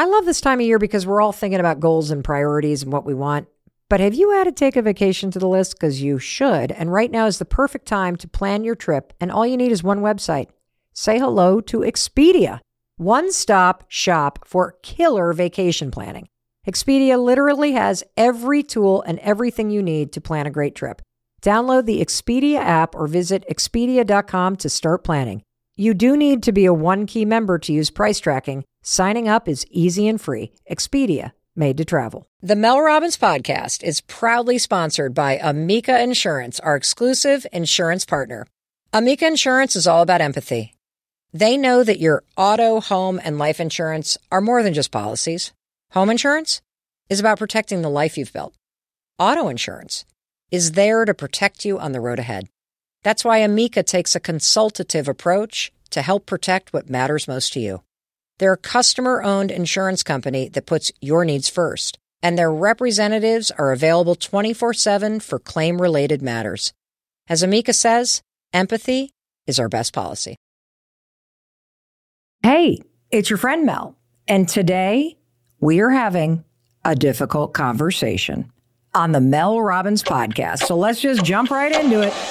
I love this time of year because we're all thinking about goals and priorities and what we want. But have you added Take a Vacation to the list? Because you should. And right now is the perfect time to plan your trip. And all you need is one website. Say hello to Expedia. One-stop shop for killer vacation planning. Expedia literally has every tool and everything you need to plan a great trip. Download the Expedia app or visit Expedia.com to start planning. You do need to be a One-Key member to use price tracking. Signing up is easy and free. Expedia, made to travel. The Mel Robbins Podcast is proudly sponsored by Amica Insurance, our exclusive insurance partner. Amica Insurance is all about empathy. They know that your auto, home, and life insurance are more than just policies. Home insurance is about protecting the life you've built. Auto insurance is there to protect you on the road ahead. That's why Amica takes a consultative approach to help protect what matters most to you. They're a customer-owned insurance company that puts your needs first, and their representatives are available 24/7 for claim-related matters. As Amica says, empathy is our best policy. Hey, it's your friend Mel, and today we are having a difficult conversation on the Mel Robbins Podcast. So let's just jump right into it.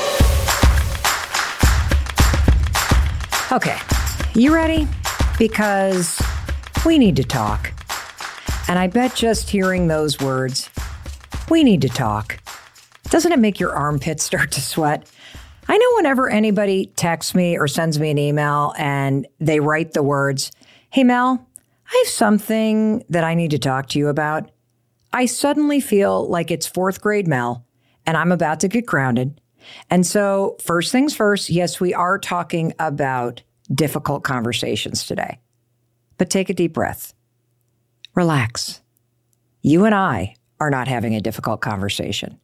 Okay, you ready? Because we need to talk. And I bet just hearing those words, we need to talk, doesn't it make your armpits start to sweat? I know whenever anybody texts me or sends me an email and they write the words, hey, Mel, I have something that I need to talk to you about. I suddenly feel like it's fourth grade Mel and I'm about to get grounded. And so first things first, yes, we are talking about difficult conversations today. But take a deep breath. Relax. You and I are not having a difficult conversation.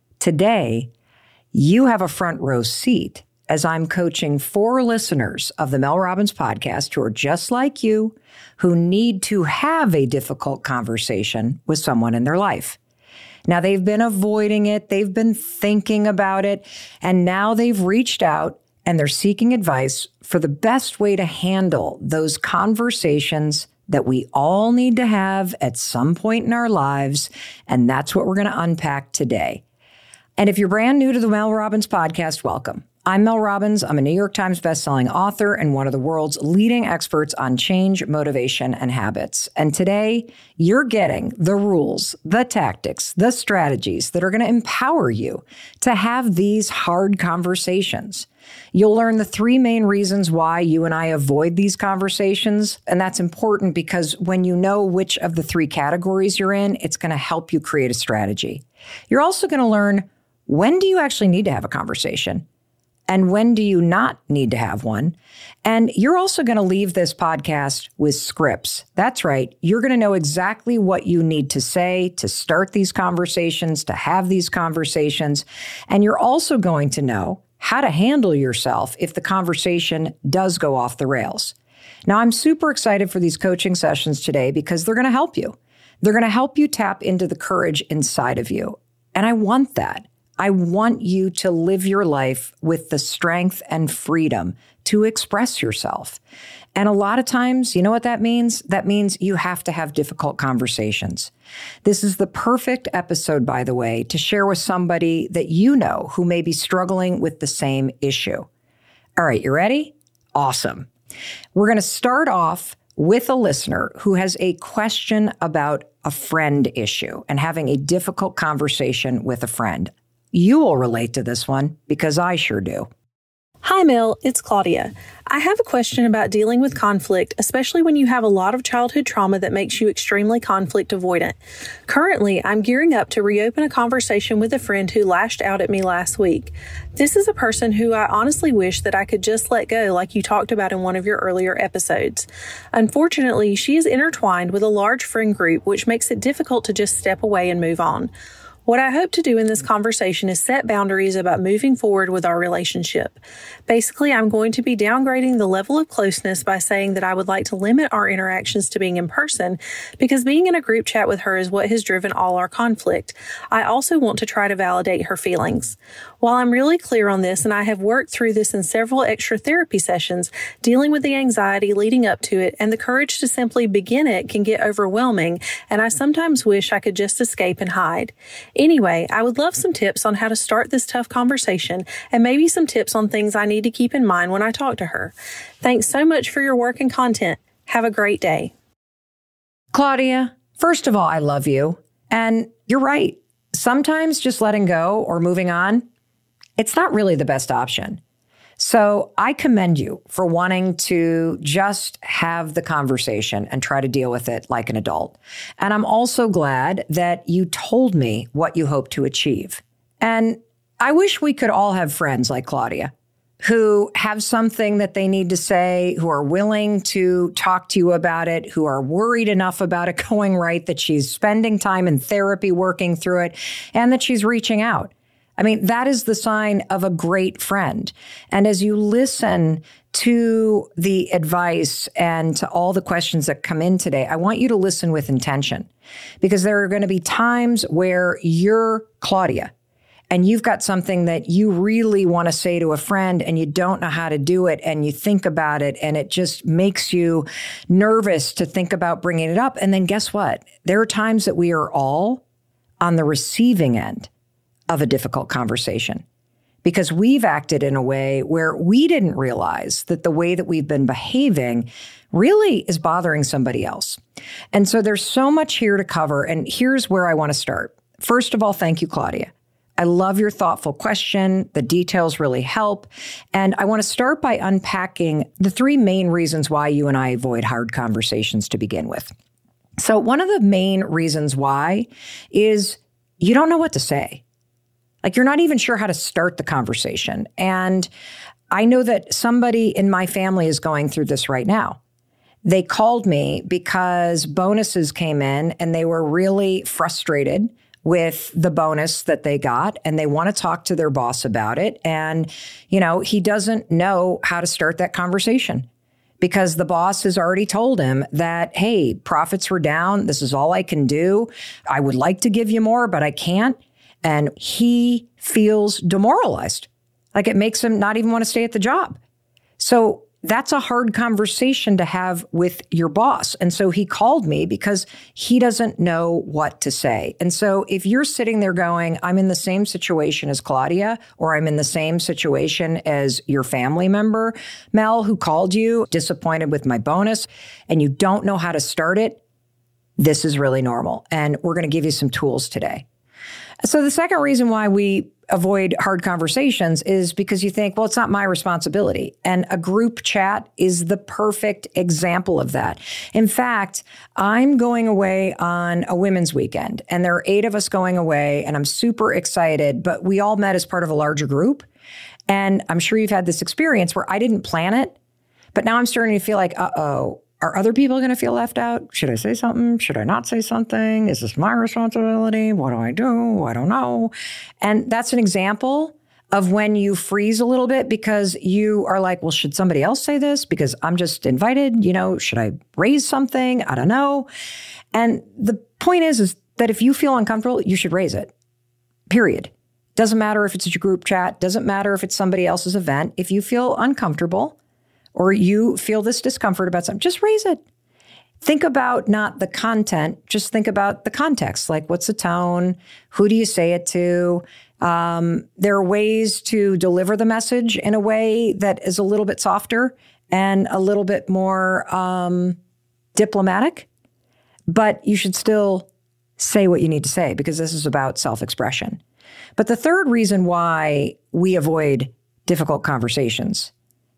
Today, you have a front row seat as I'm coaching 4 listeners of the Mel Robbins Podcast who are just like you, who need to have a difficult conversation with someone in their life. Now, they've been avoiding it, they've been thinking about it, and now they've reached out and they're seeking advice for the best way to handle those conversations that we all need to have at some point in our lives, and that's what we're going to unpack today. And if you're brand new to the Mel Robbins Podcast, welcome. I'm Mel Robbins. I'm a New York Times bestselling author and one of the world's leading experts on change, motivation, and habits. And today, you're getting the rules, the tactics, the strategies that are going to empower you to have these hard conversations. You'll learn the 3 main reasons why you and I avoid these conversations. And that's important because when you know which of the 3 categories you're in, it's going to help you create a strategy. You're also going to learn, when do you actually need to have a conversation? And when do you not need to have one? And you're also going to leave this podcast with scripts. That's right. You're going to know exactly what you need to say to start these conversations, to have these conversations. And you're also going to know how to handle yourself if the conversation does go off the rails. Now, I'm super excited for these coaching sessions today because they're going to help you. They're going to help you tap into the courage inside of you. And I want that. I want you to live your life with the strength and freedom to express yourself. And a lot of times, you know what that means? That means you have to have difficult conversations. This is the perfect episode, by the way, to share with somebody that you know who may be struggling with the same issue. All right, you ready? Awesome. We're going to start off with a listener who has a question about a friend issue and having a difficult conversation with a friend. You will relate to this one because I sure do. Hi, Mel. It's Claudia. I have a question about dealing with conflict, especially when you have a lot of childhood trauma that makes you extremely conflict avoidant. Currently, I'm gearing up to reopen a conversation with a friend who lashed out at me last week. This is a person who I honestly wish that I could just let go, like you talked about in one of your earlier episodes. Unfortunately, she is intertwined with a large friend group, which makes it difficult to just step away and move on. What I hope to do in this conversation is set boundaries about moving forward with our relationship. Basically, I'm going to be downgrading the level of closeness by saying that I would like to limit our interactions to being in person because being in a group chat with her is what has driven all our conflict. I also want to try to validate her feelings. While I'm really clear on this, and I have worked through this in several extra therapy sessions, dealing with the anxiety leading up to it and the courage to simply begin it can get overwhelming, and I sometimes wish I could just escape and hide. Anyway, I would love some tips on how to start this tough conversation and maybe some tips on things I need to keep in mind when I talk to her. Thanks so much for your work and content. Have a great day. Claudia, first of all, I love you. And you're right. Sometimes just letting go or moving on, it's not really the best option. So I commend you for wanting to just have the conversation and try to deal with it like an adult. And I'm also glad that you told me what you hope to achieve. And I wish we could all have friends like Claudia who have something that they need to say, who are willing to talk to you about it, who are worried enough about it going right that she's spending time in therapy working through it, and that she's reaching out. I mean, that is the sign of a great friend. And as you listen to the advice and to all the questions that come in today, I want you to listen with intention, because there are going to be times where you're Claudia and you've got something that you really want to say to a friend and you don't know how to do it, and you think about it and it just makes you nervous to think about bringing it up. And then guess what? There are times that we are all on the receiving end of a difficult conversation because we've acted in a way where we didn't realize that the way that we've been behaving really is bothering somebody else. And so there's so much here to cover. And here's where I want to start. First of all, thank you, Claudia. I love your thoughtful question. The details really help. And I want to start by unpacking the three main reasons why you and I avoid hard conversations to begin with. So one of the main reasons why is you don't know what to say. Like, you're not even sure how to start the conversation. And I know that somebody in my family is going through this right now. They called me because bonuses came in and they were really frustrated with the bonus that they got, and they want to talk to their boss about it. And, you know, he doesn't know how to start that conversation because the boss has already told him that, hey, profits were down. This is all I can do. I would like to give you more, but I can't. And he feels demoralized. Like, it makes him not even want to stay at the job. So that's a hard conversation to have with your boss. And so he called me because he doesn't know what to say. And so if you're sitting there going, I'm in the same situation as Claudia, or I'm in the same situation as your family member, Mel, who called you disappointed with my bonus, and you don't know how to start it, this is really normal. And we're going to give you some tools today. So the second reason why we avoid hard conversations is because you think, well, it's not my responsibility. And a group chat is the perfect example of that. In fact, I'm going away on a women's weekend, and there are 8 of us going away, and I'm super excited, but we all met as part of a larger group. And I'm sure you've had this experience where I didn't plan it, but now I'm starting to feel like, uh-oh, are other people going to feel left out? Should I say something? Should I not say something? Is this my responsibility? What do I do? I don't know. And that's an example of when you freeze a little bit because you are like, well, should somebody else say this? Because I'm just invited, you know, should I raise something? I don't know. And the point is that if you feel uncomfortable, you should raise it, period. Doesn't matter if it's a group chat. Doesn't matter if it's somebody else's event. If you feel uncomfortable, or you feel this discomfort about something, just raise it. Think about not the content, just think about the context. Like, what's the tone? Who do you say it to? There are ways to deliver the message in a way that is a little bit softer and a little bit more diplomatic, but you should still say what you need to say because this is about self-expression. But the third reason why we avoid difficult conversations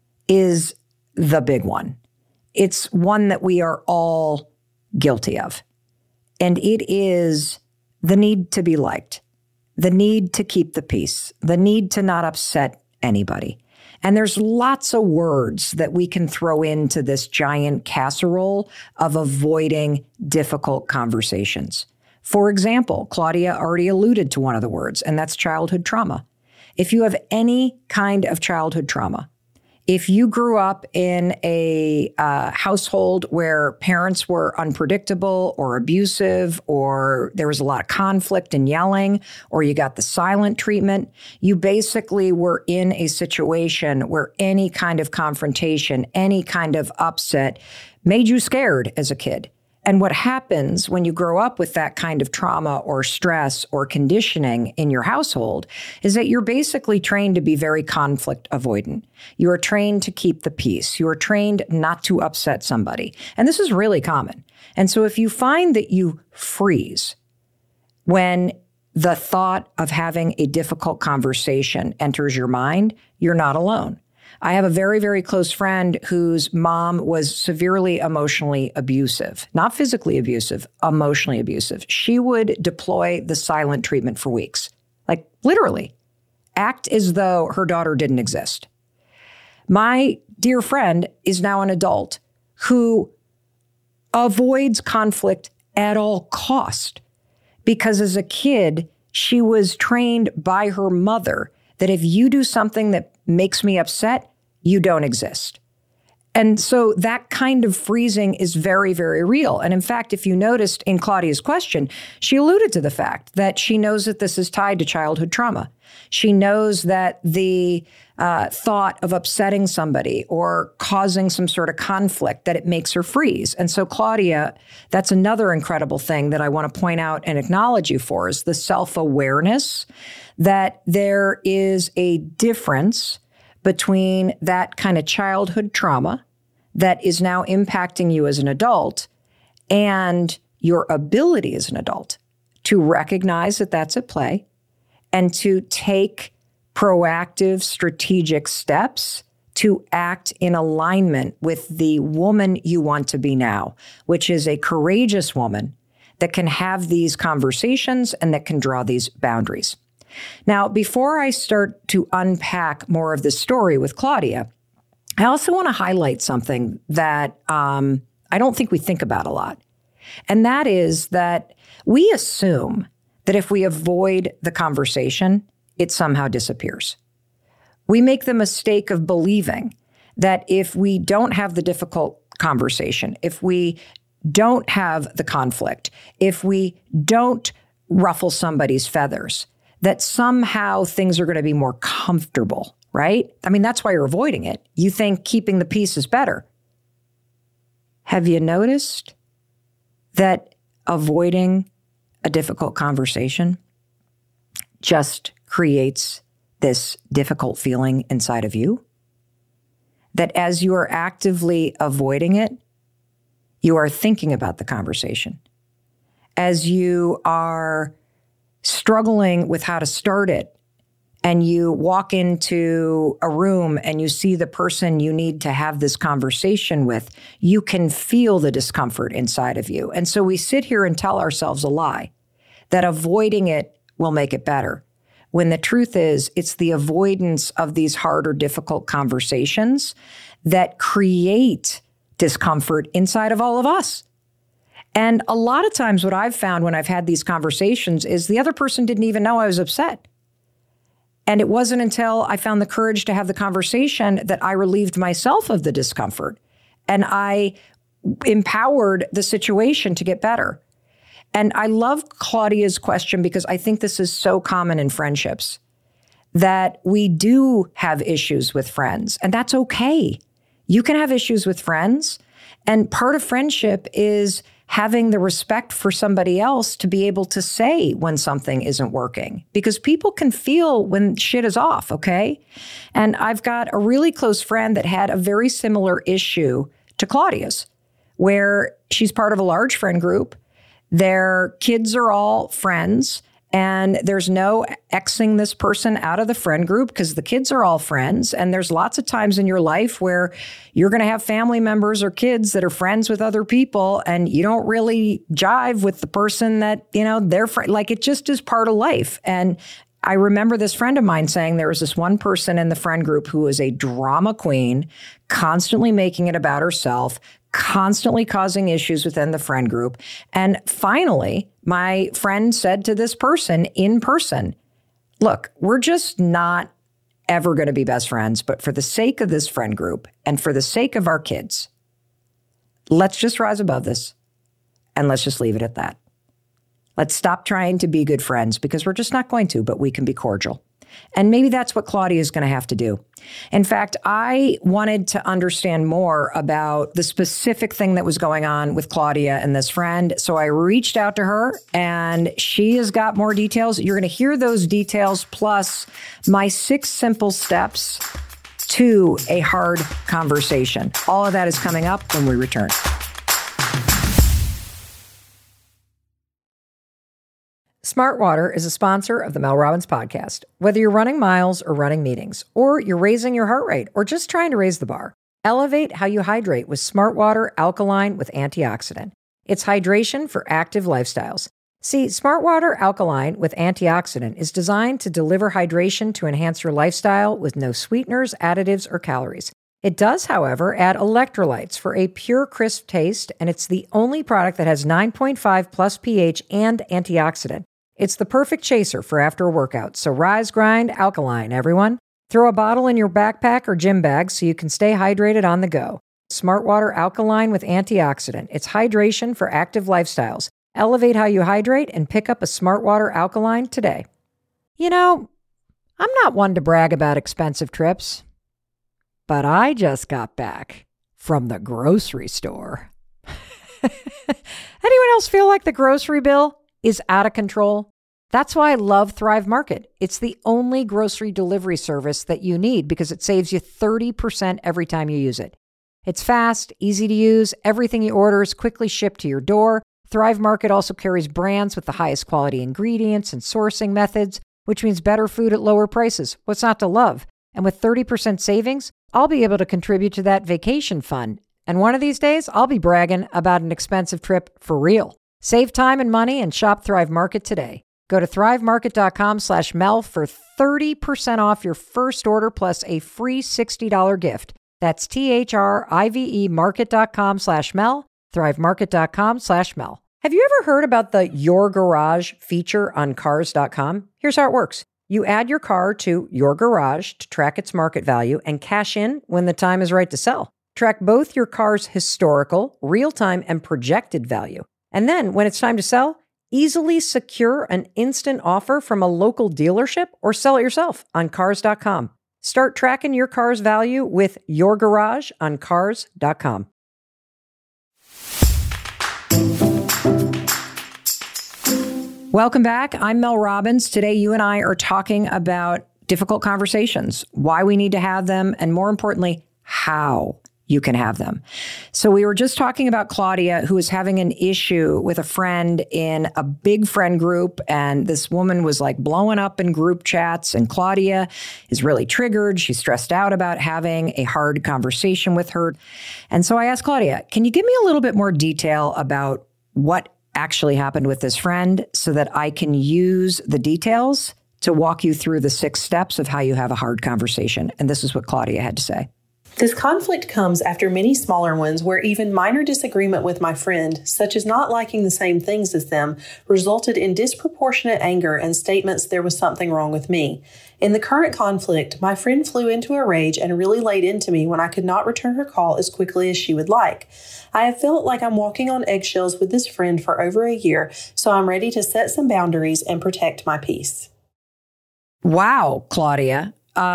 is the big one. It's one that we are all guilty of. And it is the need to be liked, the need to keep the peace, the need to not upset anybody. And there's lots of words that we can throw into this giant casserole of avoiding difficult conversations. For example, Claudia already alluded to one of the words, and that's childhood trauma. If you have any kind of childhood trauma, if you grew up in a household where parents were unpredictable or abusive, or there was a lot of conflict and yelling, or you got the silent treatment, you basically were in a situation where any kind of confrontation, any kind of upset made you scared as a kid. And what happens when you grow up with that kind of trauma or stress or conditioning in your household is that you're basically trained to be very conflict avoidant. You are trained to keep the peace. You are trained not to upset somebody. And this is really common. And so if you find that you freeze when the thought of having a difficult conversation enters your mind, you're not alone. I have a very, very close friend whose mom was severely emotionally abusive, not physically abusive, emotionally abusive. She would deploy the silent treatment for weeks, like literally act as though her daughter didn't exist. My dear friend is now an adult who avoids conflict at all cost because as a kid, she was trained by her mother that if you do something that makes me upset, you don't exist. And so that kind of freezing is very, very real. And in fact, if you noticed in Claudia's question, she alluded to the fact that she knows that this is tied to childhood trauma. She knows that the thought of upsetting somebody or causing some sort of conflict, that it makes her freeze. And so, Claudia, that's another incredible thing that I want to point out and acknowledge you for is the self-awareness that there is a difference between that kind of childhood trauma that is now impacting you as an adult and your ability as an adult to recognize that that's at play and to take proactive, strategic steps to act in alignment with the woman you want to be now, which is a courageous woman that can have these conversations and that can draw these boundaries. Now, before I start to unpack more of this story with Claudia, I also want to highlight something that I don't think we think about a lot. And that is that we assume that if we avoid the conversation, it somehow disappears. We make the mistake of believing that if we don't have the difficult conversation, if we don't have the conflict, if we don't ruffle somebody's feathers, that somehow things are going to be more comfortable, right? I mean, that's why you're avoiding it. You think keeping the peace is better. Have you noticed that avoiding a difficult conversation just creates this difficult feeling inside of you? That as you are actively avoiding it, you are thinking about the conversation. As you are struggling with how to start it, and you walk into a room and you see the person you need to have this conversation with, you can feel the discomfort inside of you. And so we sit here and tell ourselves a lie, that avoiding it will make it better. When the truth is, it's the avoidance of these hard or difficult conversations that create discomfort inside of all of us. And a lot of times what I've found when I've had these conversations is the other person didn't even know I was upset. And it wasn't until I found the courage to have the conversation that I relieved myself of the discomfort and I empowered the situation to get better. And I love Claudia's question because I think this is so common in friendships, that we do have issues with friends, and that's okay. You can have issues with friends, and part of friendship is having the respect for somebody else to be able to say when something isn't working, because people can feel when shit is off, okay? And I've got a really close friend that had a very similar issue to Claudia's, where she's part of a large friend group. Their kids are all friends, and there's no Xing this person out of the friend group because the kids are all friends. And there's lots of times in your life where you're going to have family members or kids that are friends with other people, and you don't really jive with the person that, you know, they're like, it just is part of life. And I remember this friend of mine saying there was this one person in the friend group who was a drama queen, constantly making it about herself, constantly causing issues within the friend group. And finally, my friend said to this person in person, look, we're just not ever going to be best friends, but for the sake of this friend group and for the sake of our kids, let's just rise above this and let's just leave it at that. Let's stop trying to be good friends because we're just not going to, but we can be cordial. And maybe that's what Claudia is going to have to do. In fact, I wanted to understand more about the specific thing that was going on with Claudia and this friend. So I reached out to her and she has got more details. You're going to hear those details plus my 6 simple steps to a hard conversation. All of that is coming up when we return. Smart Water is a sponsor of the Mel Robbins podcast. Whether you're running miles or running meetings, or you're raising your heart rate, or just trying to raise the bar, elevate how you hydrate with Smart Water Alkaline with Antioxidant. It's hydration for active lifestyles. See, Smart Water Alkaline with Antioxidant is designed to deliver hydration to enhance your lifestyle with no sweeteners, additives, or calories. It does, however, add electrolytes for a pure, crisp taste, and it's the only product that has 9.5 plus pH and antioxidant. It's the perfect chaser for after a workout, so rise, grind, alkaline, everyone. Throw a bottle in your backpack or gym bag so you can stay hydrated on the go. Smart Water Alkaline with Antioxidant. It's hydration for active lifestyles. Elevate how you hydrate and pick up a Smart Water Alkaline today. You know, I'm not one to brag about expensive trips, but I just got back from the grocery store. Anyone else feel like the grocery bill is out of control? That's why I love Thrive Market. It's the only grocery delivery service that you need because it saves you 30% every time you use it. It's fast, easy to use. Everything you order is quickly shipped to your door. Thrive Market also carries brands with the highest quality ingredients and sourcing methods, which means better food at lower prices. What's not to love? And with 30% savings, I'll be able to contribute to that vacation fund. And one of these days, I'll be bragging about an expensive trip for real. Save time and money and shop Thrive Market today. Go to thrivemarket.com/Mel for 30% off your first order plus a free $60 gift. That's THRIVE market.com/Mel, thrivemarket.com/Mel. Have you ever heard about the Your Garage feature on Cars.com? Here's how it works. You add your car to Your Garage to track its market value and cash in when the time is right to sell. Track both your car's historical, real-time, and projected value. And then, when it's time to sell, easily secure an instant offer from a local dealership or sell it yourself on Cars.com. Start tracking your car's value with Your Garage on Cars.com. Welcome back. I'm Mel Robbins. Today, you and I are talking about difficult conversations, why we need to have them, and more importantly, how you can have them. So we were just talking about Claudia, who was having an issue with a friend in a big friend group. And this woman was like blowing up in group chats. And Claudia is really triggered. She's stressed out about having a hard conversation with her. And so I asked Claudia, can you give me a little bit more detail about what actually happened with this friend so that I can use the details to walk you through the 6 steps of how you have a hard conversation? And this is what Claudia had to say. This conflict comes after many smaller ones where even minor disagreement with my friend, such as not liking the same things as them, resulted in disproportionate anger and statements there was something wrong with me. In the current conflict, my friend flew into a rage and really laid into me when I could not return her call as quickly as she would like. I have felt like I'm walking on eggshells with this friend for over a year, so I'm ready to set some boundaries and protect my peace. Wow, Claudia.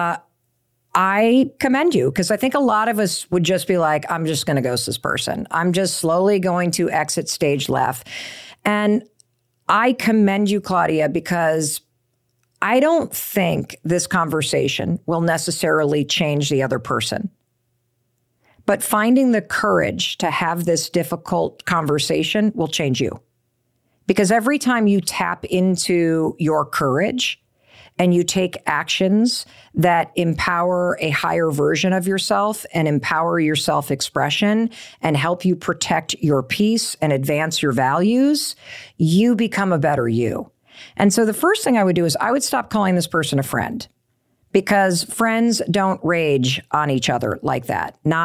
I commend you because I think a lot of us would just be like, I'm just going to ghost this person. I'm just slowly going to exit stage left. And I commend you, Claudia, because I don't think this conversation will necessarily change the other person. But finding the courage to have this difficult conversation will change you. Because every time you tap into your courage, and you take actions that empower a higher version of yourself and empower your self-expression and help you protect your peace and advance your values, you become a better you. And so the first thing I would do is I would stop calling this person a friend because friends don't rage on each other like that. Not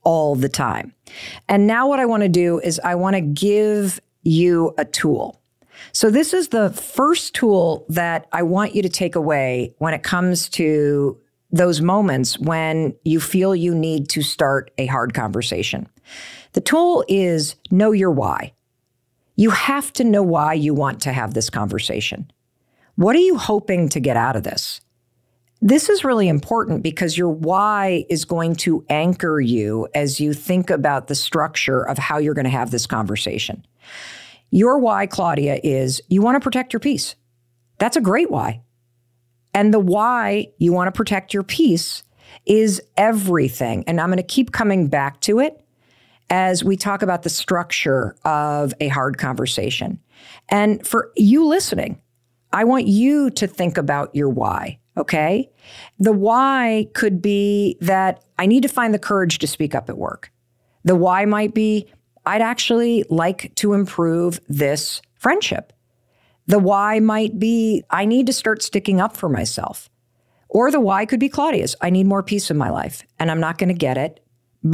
all the time. And now what I want to do is I want to give you a tool. So this is the first tool that I want you to take away when it comes to those moments when you feel you need to start a hard conversation. The tool is know your why. You have to know why you want to have this conversation. What are you hoping to get out of this? This is really important because your why is going to anchor you as you think about the structure of how you're going to have this conversation. Your why, Claudia, is you want to protect your peace. That's a great why. And the why you want to protect your peace is everything. And I'm going to keep coming back to it as we talk about the structure of a hard conversation. And for you listening, I want you to think about your why, okay? The why could be that I need to find the courage to speak up at work. The why might be I'd actually like to improve this friendship. The why might be I need to start sticking up for myself. Or the why could be Claudia's. I need more peace in my life, and I'm not going to get it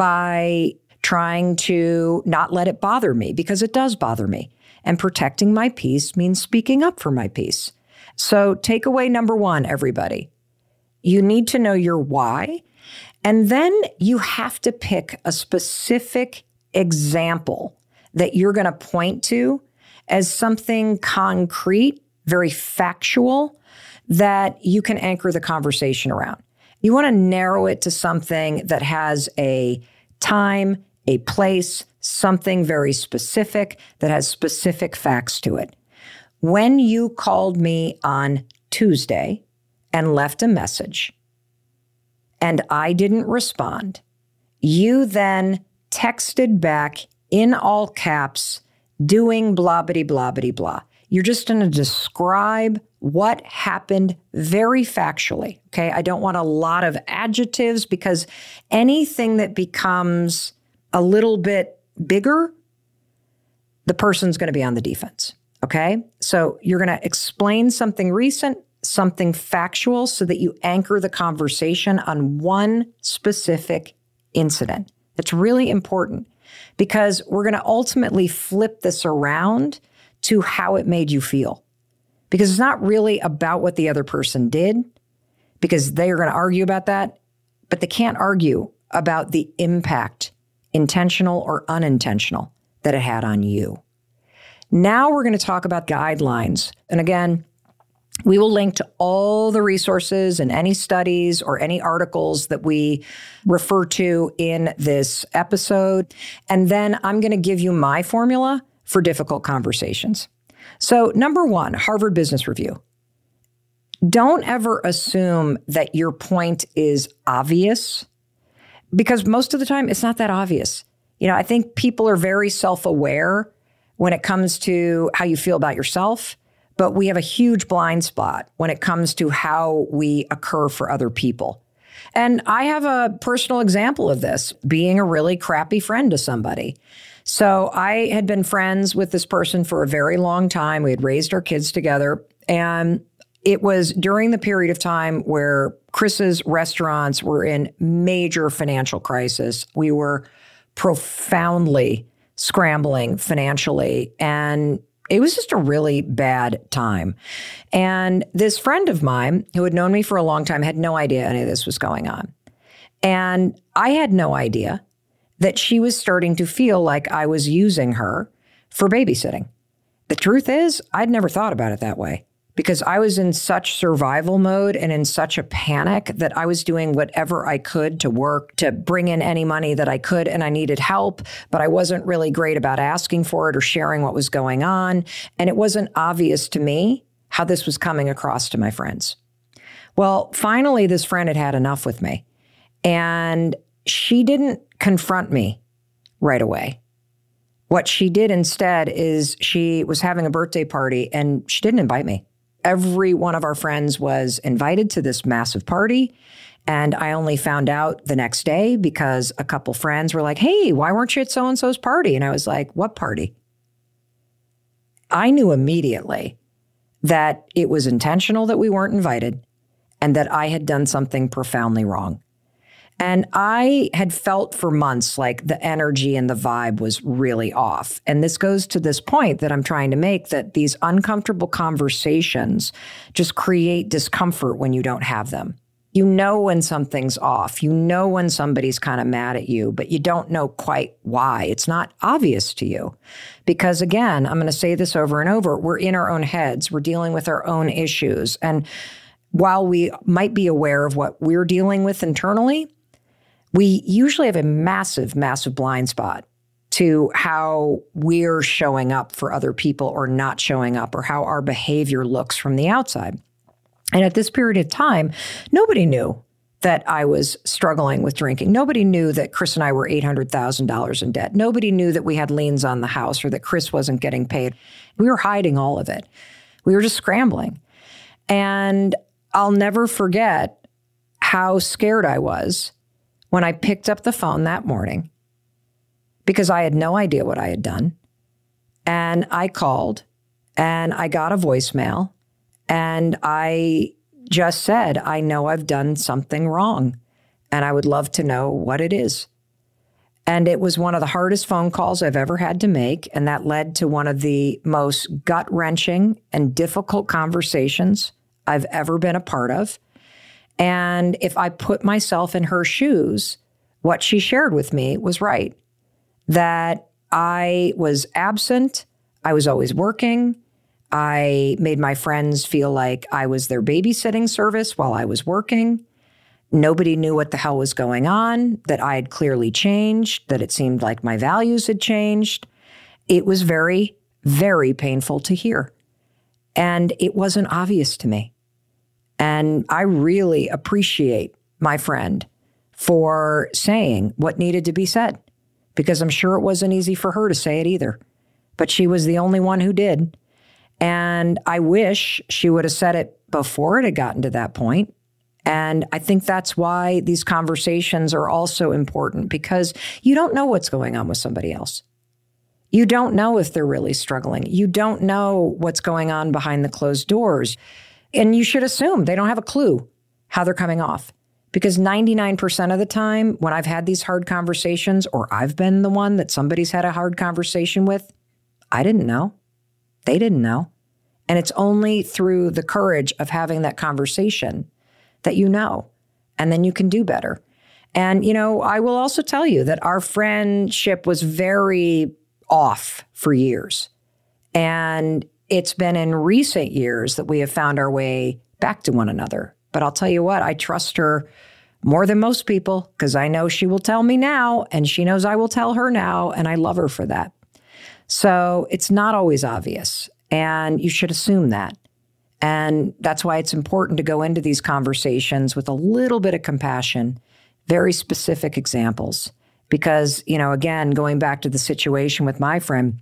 by trying to not let it bother me, because it does bother me. And protecting my peace means speaking up for my peace. So takeaway number one, everybody, you need to know your why, and then you have to pick a specific example that you're going to point to as something concrete, very factual, that you can anchor the conversation around. You want to narrow it to something that has a time, a place, something very specific that has specific facts to it. When you called me on Tuesday and left a message and I didn't respond, you then texted back in all caps, doing blah, bitty, blah, bitty, blah. You're just going to describe what happened very factually, okay? I don't want a lot of adjectives because anything that becomes a little bit bigger, the person's going to be on the defense, okay? So you're going to explain something recent, something factual, so that you anchor the conversation on one specific incident. It's really important because we're going to ultimately flip this around to how it made you feel. Because it's not really about what the other person did, because they are going to argue about that, but they can't argue about the impact, intentional or unintentional, that it had on you. Now we're going to talk about guidelines. And again, we will link to all the resources and any studies or any articles that we refer to in this episode. And then I'm going to give you my formula for difficult conversations. So number one, Harvard Business Review. Don't ever assume that your point is obvious, because most of the time it's not that obvious. You know, I think people are very self-aware when it comes to how you feel about yourself, but we have a huge blind spot when it comes to how we occur for other people. And I have a personal example of this, being a really crappy friend to somebody. So I had been friends with this person for a very long time. We had raised our kids together. And it was during the period of time where Chris's restaurants were in major financial crisis. We were profoundly scrambling financially, and it was just a really bad time. And this friend of mine who had known me for a long time had no idea any of this was going on. And I had no idea that she was starting to feel like I was using her for babysitting. The truth is, I'd never thought about it that way, because I was in such survival mode and in such a panic that I was doing whatever I could to work, to bring in any money that I could, and I needed help, but I wasn't really great about asking for it or sharing what was going on. And it wasn't obvious to me how this was coming across to my friends. Well, finally, this friend had had enough with me, and she didn't confront me right away. What she did instead is she was having a birthday party and she didn't invite me. Every one of our friends was invited to this massive party. And I only found out the next day because a couple friends were like, hey, why weren't you at so-and-so's party? And I was like, what party? I knew immediately that it was intentional that we weren't invited and that I had done something profoundly wrong. And I had felt for months like the energy and the vibe was really off. And this goes to this point that I'm trying to make, that these uncomfortable conversations just create discomfort when you don't have them. You know when something's off. You know when somebody's kind of mad at you, but you don't know quite why. It's not obvious to you. Because again, I'm going to say this over and over, we're in our own heads. We're dealing with our own issues. And while we might be aware of what we're dealing with internally, we usually have a massive, massive blind spot to how we're showing up for other people or not showing up, or how our behavior looks from the outside. And at this period of time, nobody knew that I was struggling with drinking. Nobody knew that Chris and I were $800,000 in debt. Nobody knew that we had liens on the house or that Chris wasn't getting paid. We were hiding all of it. We were just scrambling. And I'll never forget how scared I was when I picked up the phone that morning, because I had no idea what I had done. And I called and I got a voicemail and I just said, I know I've done something wrong and I would love to know what it is. And it was one of the hardest phone calls I've ever had to make. And that led to one of the most gut-wrenching and difficult conversations I've ever been a part of. And if I put myself in her shoes, what she shared with me was right. That I was absent. I was always working. I made my friends feel like I was their babysitting service while I was working. Nobody knew what the hell was going on, that I had clearly changed, that it seemed like my values had changed. It was very, very painful to hear. And it wasn't obvious to me. And I really appreciate my friend for saying what needed to be said, because I'm sure it wasn't easy for her to say it either. But she was the only one who did. And I wish she would have said it before it had gotten to that point. And I think that's why these conversations are also important, because you don't know what's going on with somebody else. You don't know if they're really struggling. You don't know what's going on behind the closed doors. And you should assume they don't have a clue how they're coming off. Because 99% of the time when I've had these hard conversations, or I've been the one that somebody's had a hard conversation with, I didn't know. They didn't know. And it's only through the courage of having that conversation that you know, and then you can do better. And, you know, I will also tell you that our friendship was very off for years. And it's been in recent years that we have found our way back to one another. But I'll tell you what, I trust her more than most people, because I know she will tell me now, and she knows I will tell her now, and I love her for that. So it's not always obvious, and you should assume that. And that's why it's important to go into these conversations with a little bit of compassion, very specific examples. Because, you know, again, going back to the situation with my friend,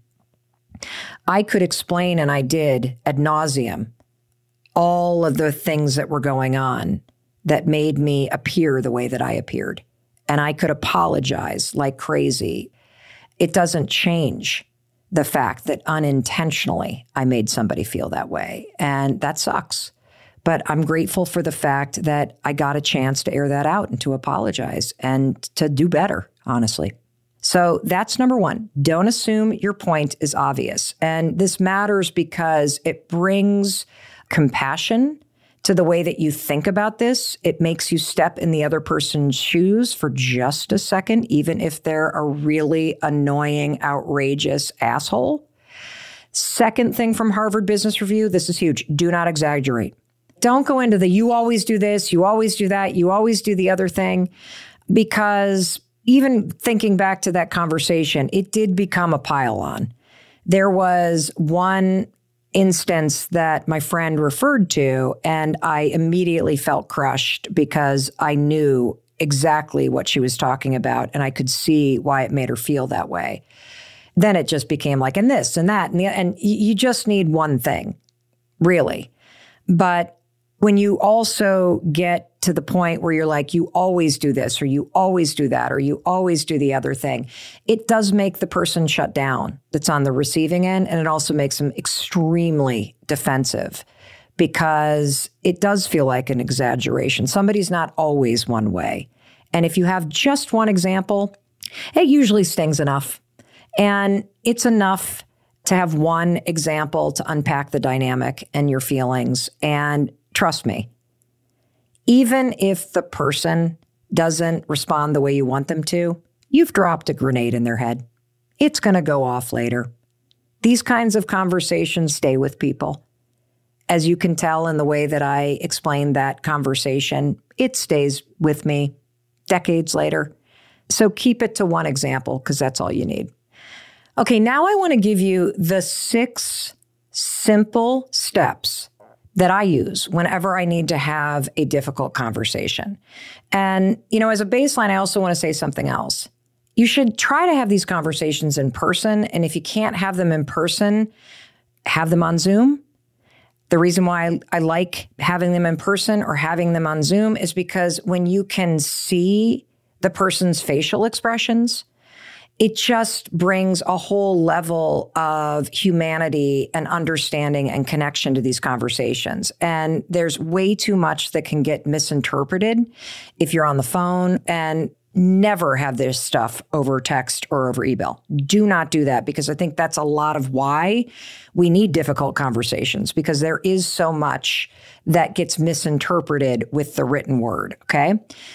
I could explain, and I did ad nauseum, all of the things that were going on that made me appear the way that I appeared. And I could apologize like crazy. It doesn't change the fact that unintentionally I made somebody feel that way. And that sucks. But I'm grateful for the fact that I got a chance to air that out and to apologize and to do better, honestly. So that's number one. Don't assume your point is obvious. And this matters because it brings compassion to the way that you think about this. It makes you step in the other person's shoes for just a second, even if they're a really annoying, outrageous asshole. Second thing from Harvard Business Review, this is huge. Do not exaggerate. Don't go into the you always do this, you always do that, you always do the other thing, because even thinking back to that conversation, it did become a pile-on. There was one instance that my friend referred to, and I immediately felt crushed because I knew exactly what she was talking about, and I could see why it made her feel that way. Then it just became like, and this and that, and you just need one thing, really. But when you also get to the point where you're like, you always do this, or you always do that, or you always do the other thing, it does make the person shut down that's on the receiving end. And it also makes them extremely defensive, because it does feel like an exaggeration. Somebody's not always one way. And if you have just one example, it usually stings enough. And it's enough to have one example to unpack the dynamic and your feelings. And trust me, even if the person doesn't respond the way you want them to, you've dropped a grenade in their head. It's going to go off later. These kinds of conversations stay with people. As you can tell in the way that I explained that conversation, it stays with me decades later. So keep it to one example because that's all you need. Okay, now I want to give you the 6 simple steps that I use whenever I need to have a difficult conversation. And, as a baseline, I also want to say something else. You should try to have these conversations in person. And if you can't have them in person, have them on Zoom. The reason why I like having them in person or having them on Zoom is because when you can see the person's facial expressions, it just brings a whole level of humanity and understanding and connection to these conversations. And there's way too much that can get misinterpreted if you're on the phone, and never have this stuff over text or over email. Do not do that, because I think that's a lot of why we need difficult conversations, because there is so much that gets misinterpreted with the written word. Okay.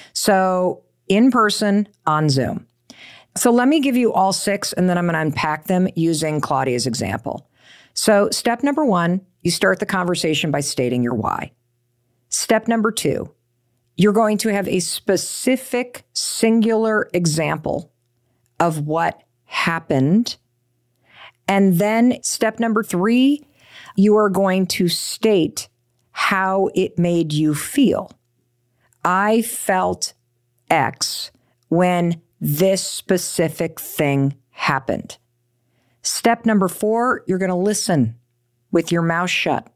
So in person, on Zoom. So let me give you all 6, and then I'm going to unpack them using Claudia's example. So step number 1, you start the conversation by stating your why. Step number 2, you're going to have a specific, singular example of what happened. And then step number 3, you are going to state how it made you feel. I felt X when this specific thing happened. Step number 4, you're going to listen with your mouth shut.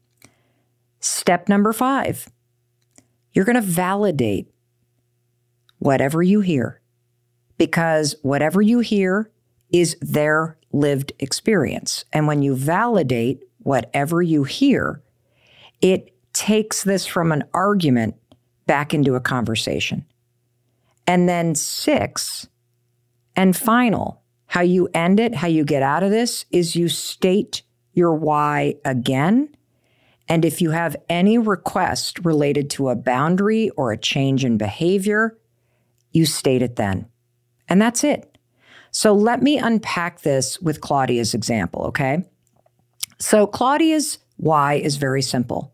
Step number 5, you're going to validate whatever you hear, because whatever you hear is their lived experience. And when you validate whatever you hear, it takes this from an argument back into a conversation. And then 6, and final, how you end it, how you get out of this, is you state your why again. And if you have any request related to a boundary or a change in behavior, you state it then. And that's it. So let me unpack this with Claudia's example, okay? So Claudia's why is very simple.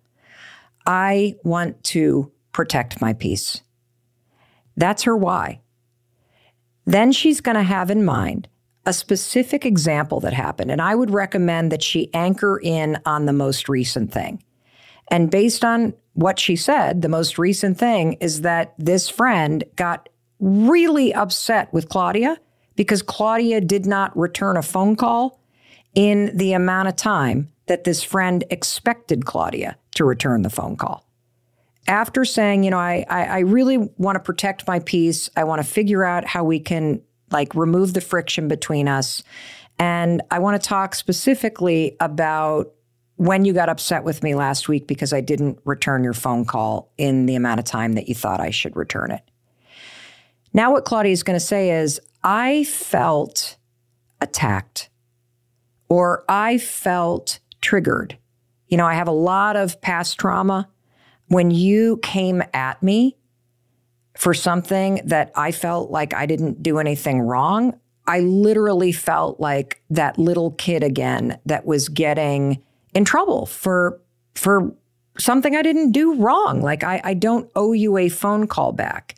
I want to protect my peace. That's her why. Then she's going to have in mind a specific example that happened. And I would recommend that she anchor in on the most recent thing. And based on what she said, the most recent thing is that this friend got really upset with Claudia because Claudia did not return a phone call in the amount of time that this friend expected Claudia to return the phone call. After saying, I really want to protect my peace. I want to figure out how we can remove the friction between us. And I want to talk specifically about when you got upset with me last week because I didn't return your phone call in the amount of time that you thought I should return it. Now what Claudia is going to say is, I felt attacked, or I felt triggered. I have a lot of past trauma. When you came at me for something that I felt like I didn't do anything wrong, I literally felt like that little kid again that was getting in trouble for something I didn't do wrong. I don't owe you a phone call back.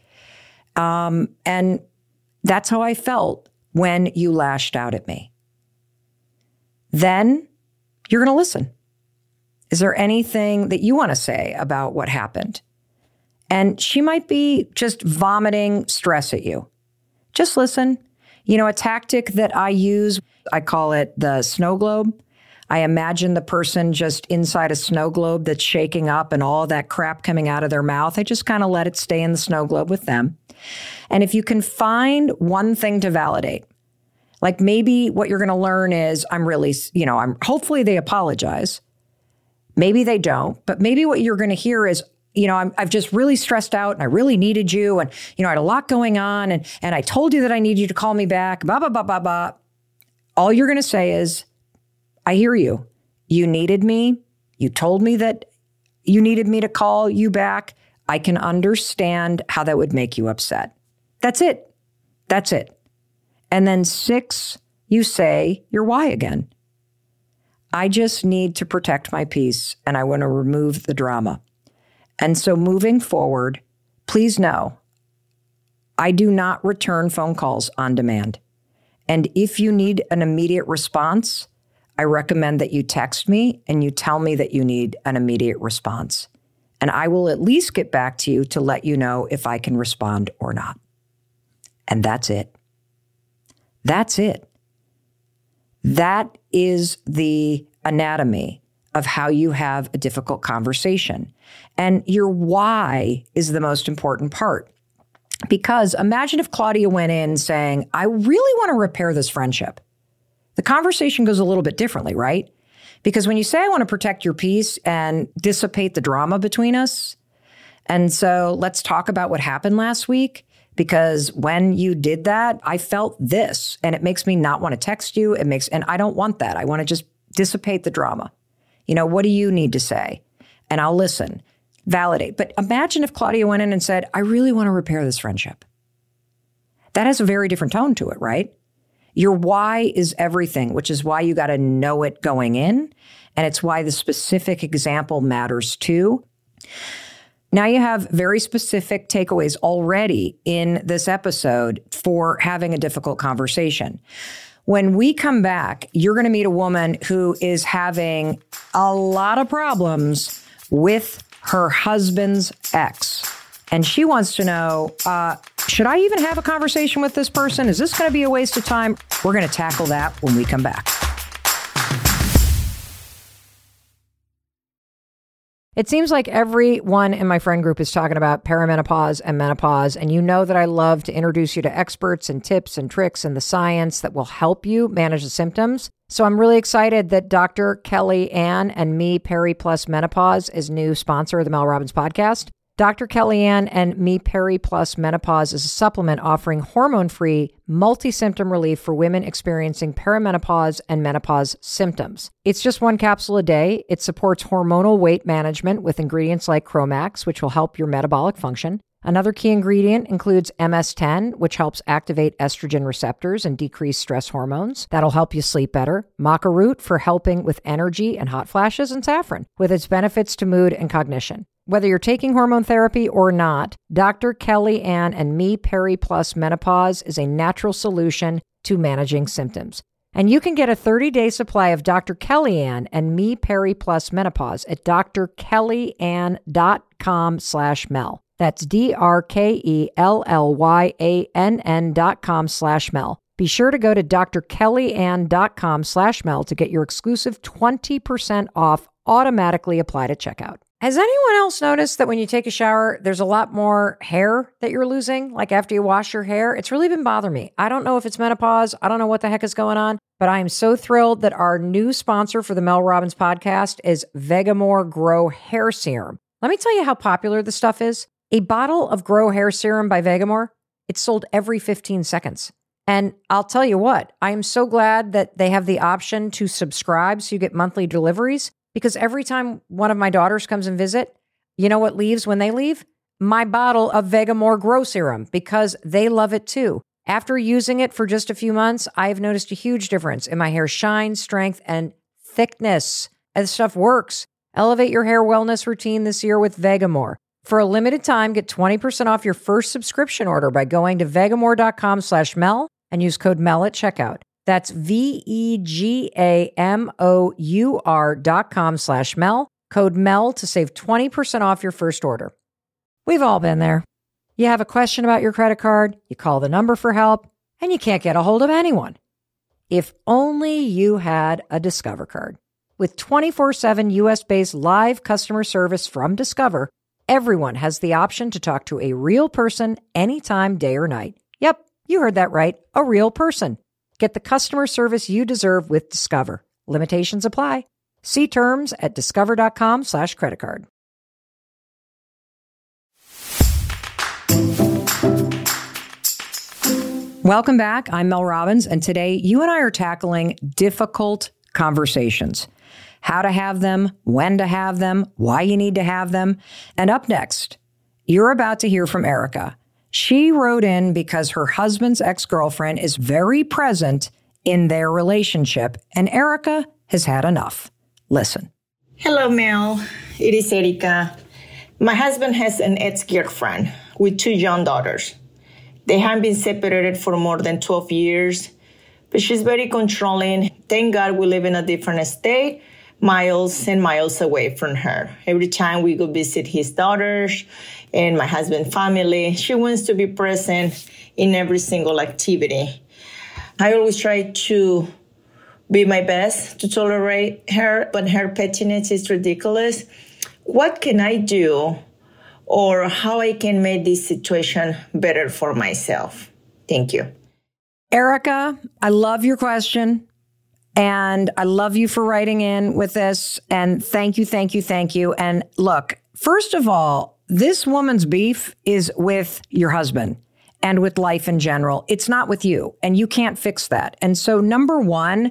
And that's how I felt when you lashed out at me. Then you're going to listen. Is there anything that you want to say about what happened? And she might be just vomiting stress at you. Just listen. A tactic that I use, I call it the snow globe. I imagine the person just inside a snow globe that's shaking up and all that crap coming out of their mouth. I just kind of let it stay in the snow globe with them. And if you can find one thing to validate, like maybe what you're going to learn is hopefully they apologize. Maybe they don't, but maybe what you're going to hear is, I've just really stressed out and I really needed you. And, I had a lot going on and I told you that I need you to call me back, blah, blah, blah, blah, blah. All you're going to say is, I hear you. You needed me. You told me that you needed me to call you back. I can understand how that would make you upset. That's it. That's it. And then 6, you say your why again. I just need to protect my peace and I want to remove the drama. And so moving forward, please know, I do not return phone calls on demand. And if you need an immediate response, I recommend that you text me and you tell me that you need an immediate response. And I will at least get back to you to let you know if I can respond or not. And that's it. That's it. That is the anatomy of how you have a difficult conversation. And your why is the most important part. Because imagine if Claudia went in saying, I really want to repair this friendship. The conversation goes a little bit differently, right? Because when you say, I want to protect your peace and dissipate the drama between us, and so let's talk about what happened last week, because when you did that, I felt this, and it makes me not want to text you. And I don't want that. I want to just dissipate the drama. What do you need to say? And I'll listen, validate. But imagine if Claudia went in and said, I really want to repair this friendship. That has a very different tone to it, right? Your why is everything, which is why you got to know it going in. And it's why the specific example matters too. Now you have very specific takeaways already in this episode for having a difficult conversation. When we come back, you're going to meet a woman who is having a lot of problems with her husband's ex. And she wants to know, should I even have a conversation with this person? Is this going to be a waste of time? We're going to tackle that when we come back. It seems like everyone in my friend group is talking about perimenopause and menopause, and you know that I love to introduce you to experts and tips and tricks and the science that will help you manage the symptoms. So I'm really excited that Dr. Kelly Ann and Me Peri Plus Menopause is new sponsor of the Mel Robbins podcast. Dr. Kellyanne and Me Peri Plus Menopause is a supplement offering hormone-free, multi-symptom relief for women experiencing perimenopause and menopause symptoms. It's just 1 capsule a day. It supports hormonal weight management with ingredients like Chromax, which will help your metabolic function. Another key ingredient includes MS-10, which helps activate estrogen receptors and decrease stress hormones. That'll help you sleep better. Maca root for helping with energy and hot flashes, and saffron with its benefits to mood and cognition. Whether you're taking hormone therapy or not, Dr. Kelly Ann and Me Peri Plus Menopause is a natural solution to managing symptoms. And you can get a 30-day supply of Dr. Kelly Ann and Me Peri Plus Menopause at drkellyann.com/Mel. That's drkellyann.com/Mel. Be sure to go to drkellyann.com/Mel to get your exclusive 20% off automatically applied at checkout. Has anyone else noticed that when you take a shower, there's a lot more hair that you're losing? Like after you wash your hair, it's really been bothering me. I don't know if it's menopause. I don't know what the heck is going on, but I am so thrilled that our new sponsor for the Mel Robbins podcast is Vegamour Grow Hair Serum. Let me tell you how popular this stuff is. A bottle of Grow Hair Serum by Vegamour, it's sold every 15 seconds. And I'll tell you what, I am so glad that they have the option to subscribe so you get monthly deliveries. Because every time one of my daughters comes and visit, you know what leaves when they leave? My bottle of Vegamour Grow Serum, because they love it too. After using it for just a few months, I've noticed a huge difference in my hair shine, strength, and thickness. This stuff works. Elevate your hair wellness routine this year with Vegamour. For a limited time, get 20% off your first subscription order by going to vegamour.com/Mel and use code MEL at checkout. That's vegamour.com/Mel, code MEL to save 20% off your first order. We've all been there. You have a question about your credit card, you call the number for help, and you can't get a hold of anyone. If only you had a Discover card. With 24/7 U.S.-based live customer service from Discover, everyone has the option to talk to a real person anytime, day or night. Yep, you heard that right, a real person. Get the customer service you deserve with Discover. Limitations apply. See terms at discover.com/creditcard. Welcome back. I'm Mel Robbins, and today you and I are tackling difficult conversations. How to have them, when to have them, why you need to have them. And up next, you're about to hear from Erica. She wrote in because her husband's ex-girlfriend is very present in their relationship, and Erica has had enough. Listen. Hello, Mel. It is Erica. My husband has an ex-girlfriend with 2 young daughters. They have been separated for more than 12 years, but she's very controlling. Thank God we live in a different state, miles and miles away from her. Every time we go visit his daughters and my husband's family, she wants to be present in every single activity. I always try to be my best to tolerate her, but her pettiness is ridiculous. What can I do, or how I can make this situation better for myself? Thank you. Erica, I love your question, and I love you for writing in with this, and thank you, thank you, thank you. And look, first of all, this woman's beef is with your husband and with life in general. It's not with you, and you can't fix that. And so number one,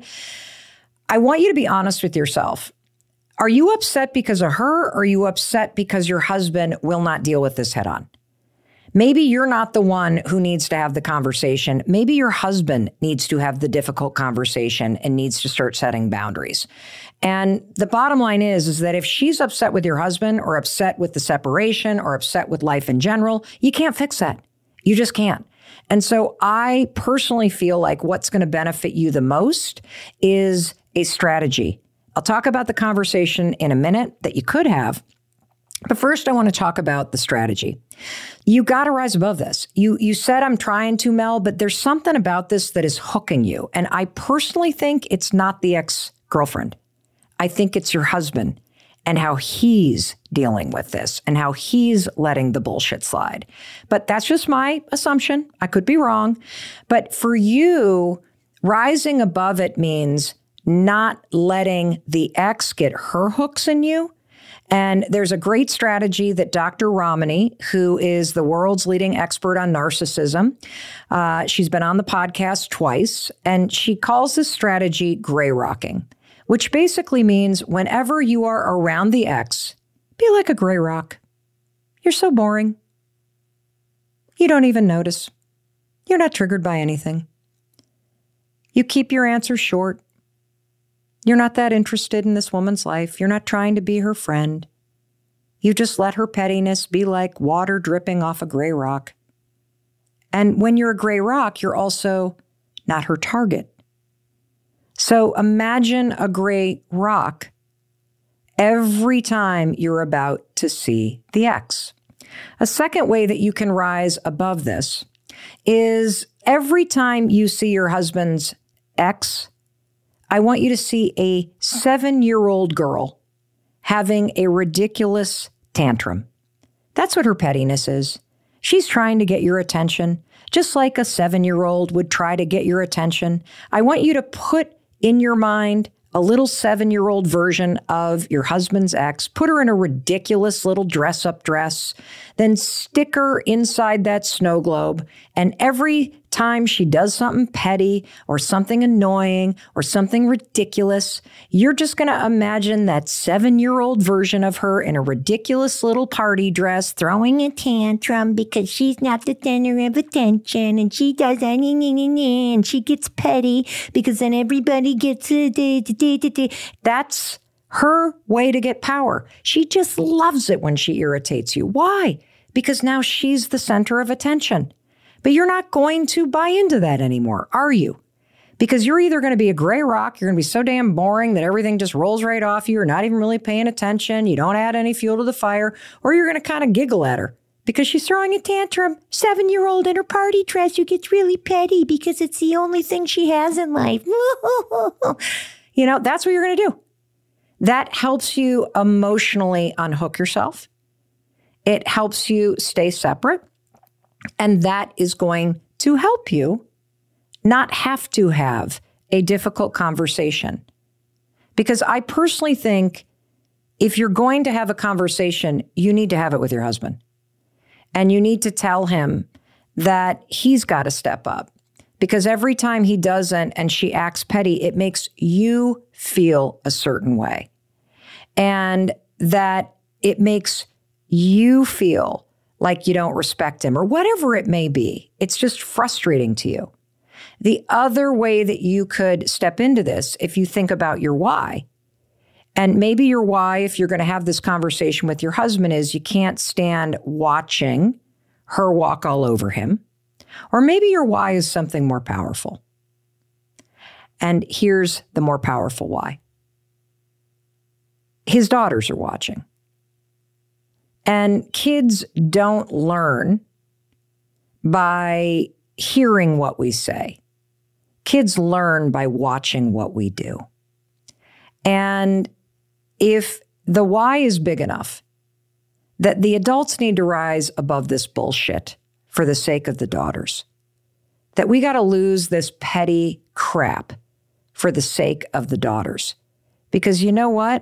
I want you to be honest with yourself. Are you upset because of her, or are you upset because your husband will not deal with this head on? Maybe you're not the one who needs to have the conversation. Maybe your husband needs to have the difficult conversation and needs to start setting boundaries. And the bottom line is that if she's upset with your husband, or upset with the separation, or upset with life in general, you can't fix that. You just can't. And so I personally feel like what's going to benefit you the most is a strategy. I'll talk about the conversation in a minute that you could have. But first, I want to talk about the strategy. You got to rise above this. You said I'm trying to, Mel, but there's something about this that is hooking you. And I personally think it's not the ex-girlfriend. I think it's your husband and how he's dealing with this and how he's letting the bullshit slide. But that's just my assumption. I could be wrong. But for you, rising above it means not letting the ex get her hooks in you. And there's a great strategy that Dr. Ramani, who is the world's leading expert on narcissism, she's been on the podcast twice, and she calls this strategy gray rocking, which basically means whenever you are around the ex, be like a gray rock. You're so boring. You don't even notice. You're not triggered by anything. You keep your answers short. You're not that interested in this woman's life. You're not trying to be her friend. You just let her pettiness be like water dripping off a gray rock. And when you're a gray rock, you're also not her target. So imagine a gray rock every time you're about to see the ex. A second way that you can rise above this is every time you see your husband's ex, I want you to see a 7-year-old girl having a ridiculous tantrum. That's what her pettiness is. She's trying to get your attention, just like a 7-year-old would try to get your attention. I want you to put in your mind a little 7-year-old version of your husband's ex, put her in a ridiculous little dress-up dress, then stick her inside that snow globe, and every time she does something petty or something annoying or something ridiculous, you're just going to imagine that 7-year-old version of her in a ridiculous little party dress throwing a tantrum because she's not the center of attention and she does and she gets petty because then everybody gets That's her way to get power. She just loves it when she irritates you. Why? Because now she's the center of attention. But you're not going to buy into that anymore, are you? Because you're either going to be a gray rock, you're going to be so damn boring that everything just rolls right off you, you're not even really paying attention, you don't add any fuel to the fire, or you're going to kind of giggle at her because she's throwing a tantrum. 7-year-old in her party dress who gets really petty because it's the only thing she has in life. You know, that's what you're going to do. That helps you emotionally unhook yourself. It helps you stay separate. And that is going to help you not have to have a difficult conversation. Because I personally think if you're going to have a conversation, you need to have it with your husband. And you need to tell him that he's got to step up. Because every time he doesn't and she acts petty, it makes you feel a certain way. And that it makes you feel like you don't respect him or whatever it may be. It's just frustrating to you. The other way that you could step into this, if you think about your why, and maybe your why, if you're going to have this conversation with your husband, is you can't stand watching her walk all over him. Or maybe your why is something more powerful. And here's the more powerful why. His daughters are watching. And kids don't learn by hearing what we say. Kids learn by watching what we do. And if the why is big enough that the adults need to rise above this bullshit for the sake of the daughters, that we got to lose this petty crap for the sake of the daughters. Because you know what?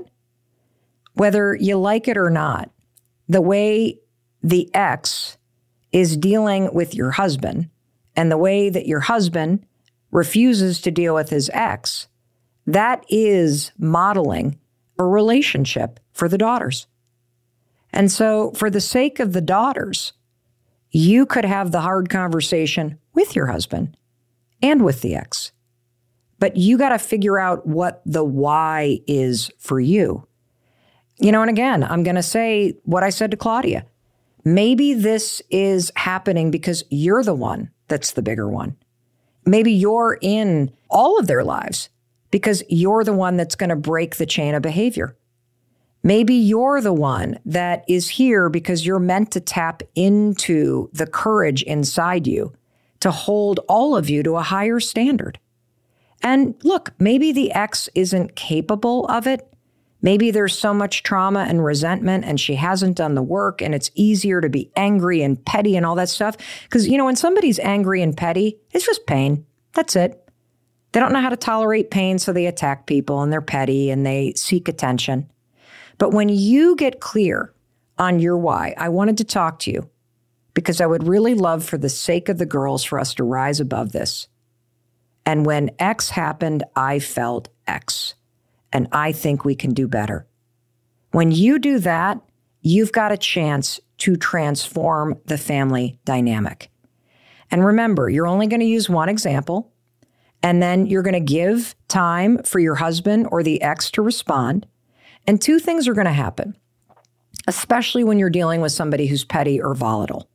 Whether you like it or not, the way the ex is dealing with your husband and the way that your husband refuses to deal with his ex, that is modeling a relationship for the daughters. And so for the sake of the daughters, you could have the hard conversation with your husband and with the ex. But you got to figure out what the why is for you. You know, and again, I'm going to say what I said to Claudia. Maybe this is happening because you're the one that's the bigger one. Maybe you're in all of their lives because you're the one that's going to break the chain of behavior. Maybe you're the one that is here because you're meant to tap into the courage inside you to hold all of you to a higher standard. And look, maybe the ex isn't capable of it. Maybe there's so much trauma and resentment and she hasn't done the work and it's easier to be angry and petty and all that stuff. Because, you know, when somebody's angry and petty, it's just pain. That's it. They don't know how to tolerate pain, so they attack people and they're petty and they seek attention. But when you get clear on your why, I wanted to talk to you because I would really love, for the sake of the girls, for us to rise above this. And when X happened, I felt X. And I think we can do better. When you do that, you've got a chance to transform the family dynamic. And remember, you're only going to use one example, and then you're going to give time for your husband or the ex to respond. And two things are going to happen, especially when you're dealing with somebody who's petty or volatile.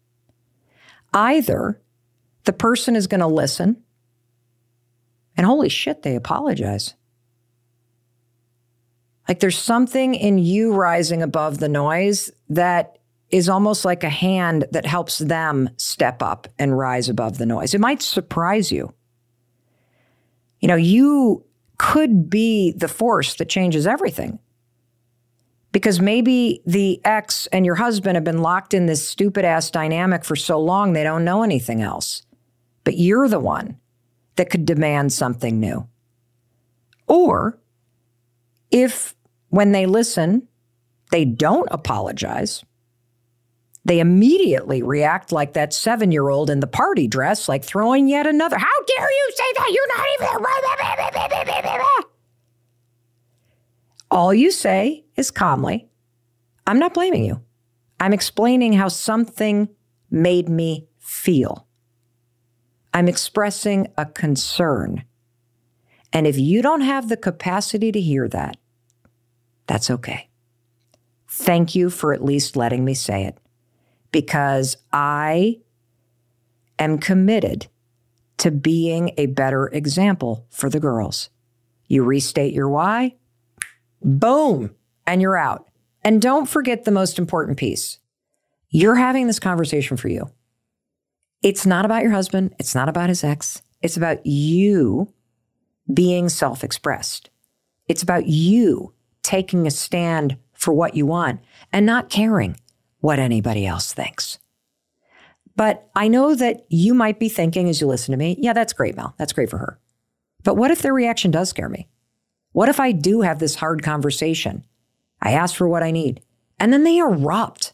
Either the person is going to listen, and holy shit, they apologize. Like there's something in you rising above the noise that is almost like a hand that helps them step up and rise above the noise. It might surprise you. You know, you could be the force that changes everything. Because maybe the ex and your husband have been locked in this stupid ass dynamic for so long they don't know anything else. But you're the one that could demand something new. Or if when they listen, they don't apologize, they immediately react like that 7-year-old in the party dress, like throwing yet another, how dare you say that? You're not even. All you say is calmly, I'm not blaming you. I'm explaining how something made me feel. I'm expressing a concern. And if you don't have the capacity to hear that, that's okay. Thank you for at least letting me say it, because I am committed to being a better example for the girls. You restate your why, boom, and you're out. And don't forget the most important piece. You're having this conversation for you. It's not about your husband. It's not about his ex. It's about you being self-expressed. It's about you taking a stand for what you want and not caring what anybody else thinks. But I know that you might be thinking as you listen to me, yeah, that's great, Mel. That's great for her. But what if their reaction does scare me? What if I do have this hard conversation? I ask for what I need, and then they erupt.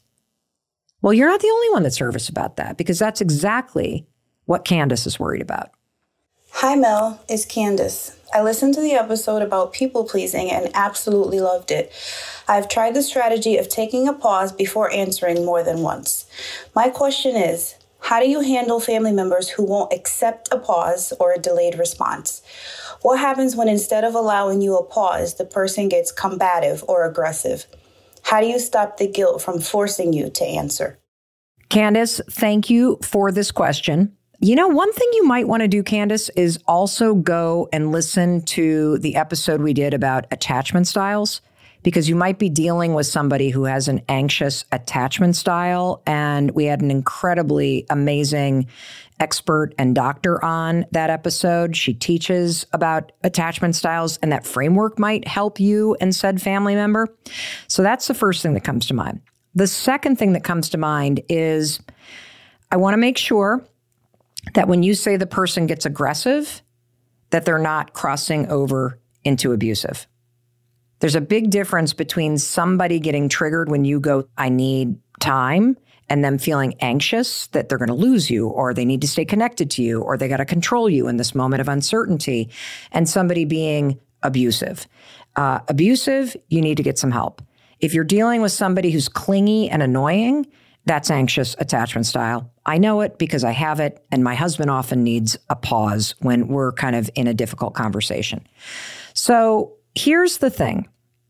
Well, you're not the only one that's nervous about that, because that's exactly what Candace is worried about. Hi Mel, it's Candace. I listened to the episode about people pleasing and absolutely loved it. I've tried the strategy of taking a pause before answering more than once. My question is, how do you handle family members who won't accept a pause or a delayed response? What happens when instead of allowing you a pause, the person gets combative or aggressive? How do you stop the guilt from forcing you to answer? Candace, thank you for this question. You know, one thing you might want to do, Candace, is also go and listen to the episode we did about attachment styles, because you might be dealing with somebody who has an anxious attachment style. And we had an incredibly amazing expert and doctor on that episode. She teaches about attachment styles, and that framework might help you and said family member. So that's the first thing that comes to mind. The second thing that comes to mind is I want to make sure that when you say the person gets aggressive, that they're not crossing over into abusive. There's a big difference between somebody getting triggered when you go, I need time, and them feeling anxious that they're going to lose you, or they need to stay connected to you, or they got to control you in this moment of uncertainty, and somebody being abusive. Abusive, you need to get some help. If you're dealing with somebody who's clingy and annoying, that's anxious attachment style. I know it because I have it, and my husband often needs a pause when we're kind of in a difficult conversation. So here's the thing.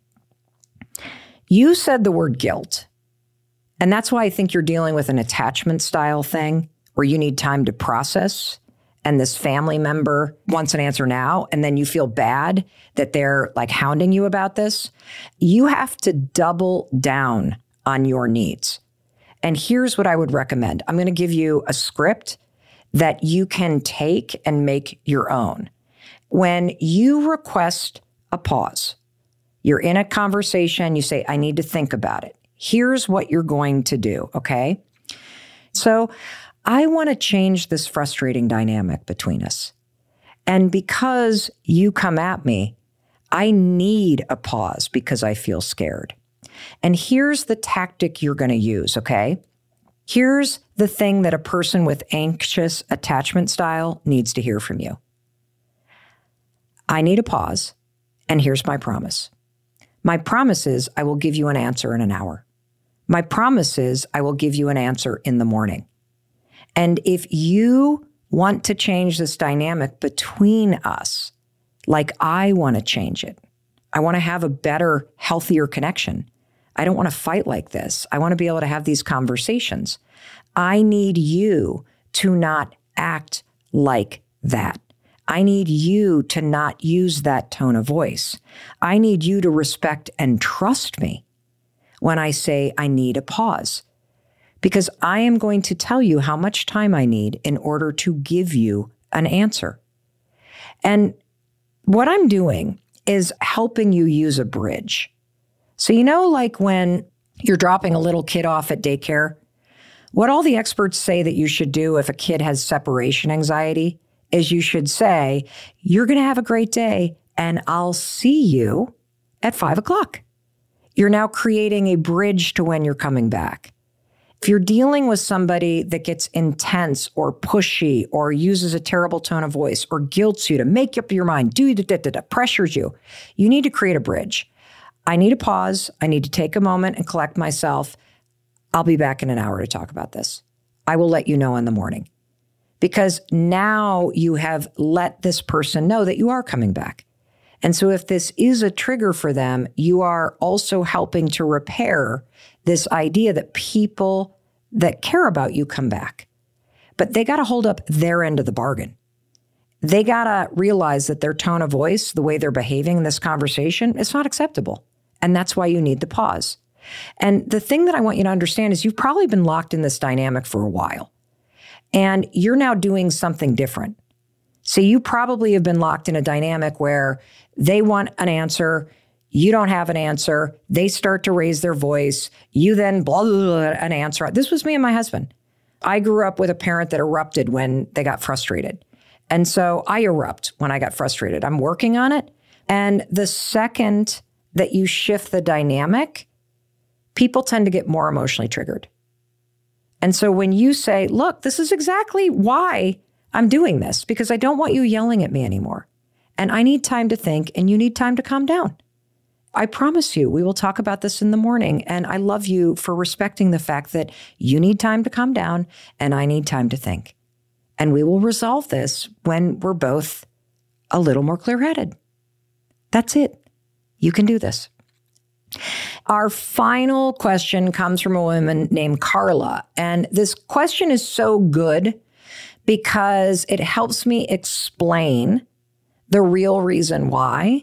You said the word guilt, and that's why I think you're dealing with an attachment style thing where you need time to process, and this family member wants an answer now, and then you feel bad that they're like hounding you about this. You have to double down on your needs. And here's what I would recommend. I'm going to give you a script that you can take and make your own. When you request a pause, you're in a conversation, you say, I need to think about it. Here's what you're going to do, okay? So I want to change this frustrating dynamic between us. And because you come at me, I need a pause because I feel scared. And here's the tactic you're going to use, okay? Here's the thing that a person with anxious attachment style needs to hear from you. I need a pause, and here's my promise. My promise is I will give you an answer in an hour. My promise is I will give you an answer in the morning. And if you want to change this dynamic between us, like I want to change it, I want to have a better, healthier connection. I don't want to fight like this. I want to be able to have these conversations. I need you to not act like that. I need you to not use that tone of voice. I need you to respect and trust me when I say I need a pause, because I am going to tell you how much time I need in order to give you an answer. And what I'm doing is helping you use a bridge. So, you know, like when you're dropping a little kid off at daycare, what all the experts say that you should do if a kid has separation anxiety is you should say, you're going to have a great day and I'll see you at 5 o'clock. You're now creating a bridge to when you're coming back. If you're dealing with somebody that gets intense or pushy or uses a terrible tone of voice or guilts you to make up your mind, pressures you, you need to create a bridge. I need a pause. I need to take a moment and collect myself. I'll be back in an hour to talk about this. I will let you know in the morning. Because now you have let this person know that you are coming back. And so if this is a trigger for them, you are also helping to repair this idea that people that care about you come back. But they got to hold up their end of the bargain. They got to realize that their tone of voice, the way they're behaving in this conversation, is not acceptable. And that's why you need the pause. And the thing that I want you to understand is you've probably been locked in this dynamic for a while. And you're now doing something different. So you probably have been locked in a dynamic where they want an answer, you don't have an answer, they start to raise their voice, you then blah, blah, blah, an answer. This was me and my husband. I grew up with a parent that erupted when they got frustrated. And so I erupt when I got frustrated. I'm working on it. And the second that you shift the dynamic, people tend to get more emotionally triggered. And so when you say, look, this is exactly why I'm doing this because I don't want you yelling at me anymore. And I need time to think, and you need time to calm down. I promise you, we will talk about this in the morning. And I love you for respecting the fact that you need time to calm down and I need time to think. And we will resolve this when we're both a little more clear-headed. That's it. You can do this. Our final question comes from a woman named Carla. And this question is so good because it helps me explain the real reason why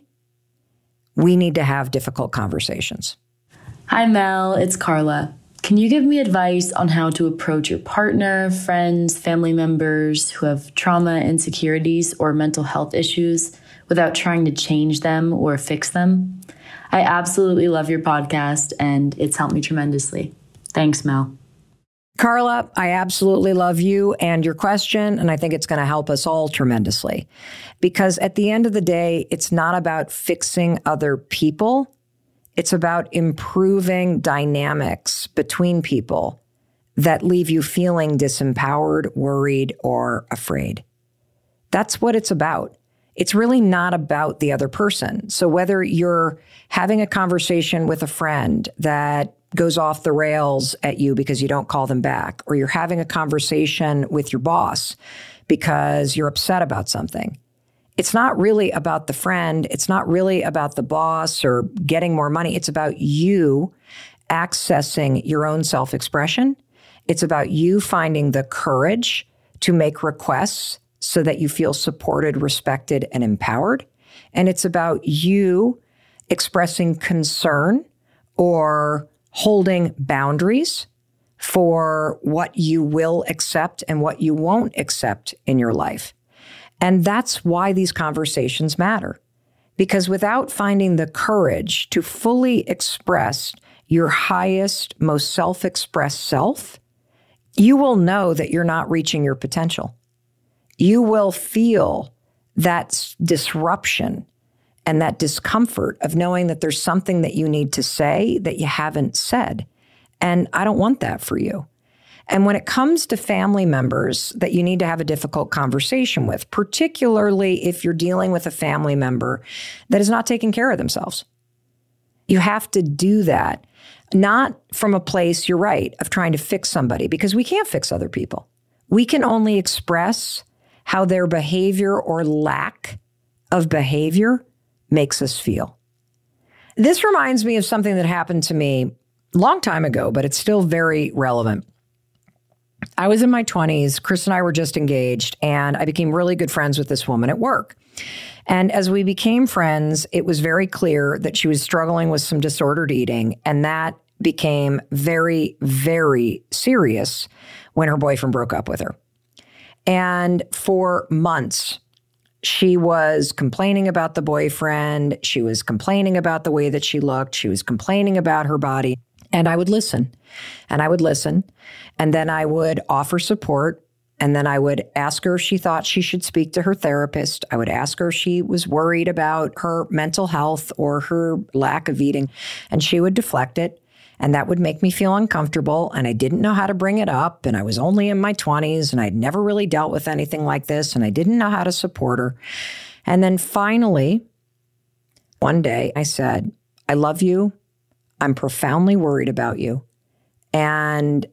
we need to have difficult conversations. Hi, Mel. It's Carla. Can you give me advice on how to approach your partner, friends, family members who have trauma, insecurities, or mental health issues without trying to change them or fix them? I absolutely love your podcast, and it's helped me tremendously. Thanks, Mel. Carla, I absolutely love you and your question, and I think it's going to help us all tremendously. Because at the end of the day, it's not about fixing other people. It's about improving dynamics between people that leave you feeling disempowered, worried, or afraid. That's what it's about. It's really not about the other person. So whether you're having a conversation with a friend that goes off the rails at you because you don't call them back, or you're having a conversation with your boss because you're upset about something, it's not really about the friend. It's not really about the boss or getting more money. It's about you accessing your own self-expression. It's about you finding the courage to make requests so that you feel supported, respected, and empowered. And it's about you expressing concern or holding boundaries for what you will accept and what you won't accept in your life. And that's why these conversations matter. Because without finding the courage to fully express your highest, most self-expressed self, you will know that you're not reaching your potential. You will feel that disruption and that discomfort of knowing that there's something that you need to say that you haven't said. And I don't want that for you. And when it comes to family members that you need to have a difficult conversation with, particularly if you're dealing with a family member that is not taking care of themselves, you have to do that, not from a place, you're right, of trying to fix somebody, because we can't fix other people. We can only express how their behavior or lack of behavior makes us feel. This reminds me of something that happened to me a long time ago, but it's still very relevant. I was in my 20s. Chris and I were just engaged, and I became really good friends with this woman at work. And as we became friends, it was very clear that she was struggling with some disordered eating, and that became very, very serious when her boyfriend broke up with her. And for months, she was complaining about the boyfriend. She was complaining about the way that she looked. She was complaining about her body. And I would listen, and I would listen, and then I would offer support, and then I would ask her if she thought she should speak to her therapist. I would ask her if she was worried about her mental health or her lack of eating, and she would deflect it. And that would make me feel uncomfortable, and I didn't know how to bring it up, and I was only in my 20s, and I'd never really dealt with anything like this, and I didn't know how to support her. And then finally, one day I said, I love you. I'm profoundly worried about you, and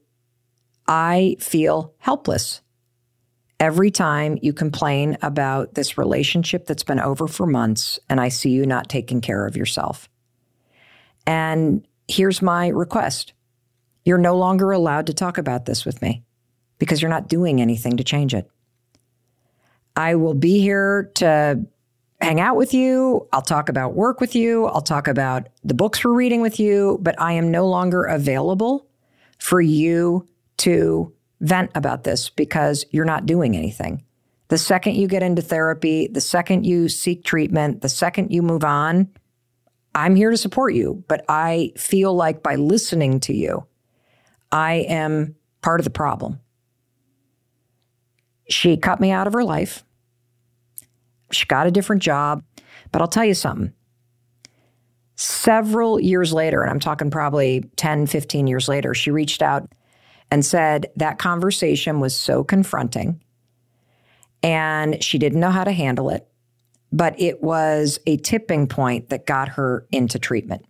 I feel helpless every time you complain about this relationship that's been over for months, and I see you not taking care of yourself. And here's my request. You're no longer allowed to talk about this with me because you're not doing anything to change it. I will be here to hang out with you. I'll talk about work with you. I'll talk about the books we're reading with you, but I am no longer available for you to vent about this because you're not doing anything. The second you get into therapy, the second you seek treatment, the second you move on, I'm here to support you, but I feel like by listening to you, I am part of the problem. She cut me out of her life. She got a different job, but I'll tell you something. Several years later, and I'm talking probably 10, 15 years later, she reached out and said that conversation was so confronting and she didn't know how to handle it, but it was a tipping point that got her into treatment.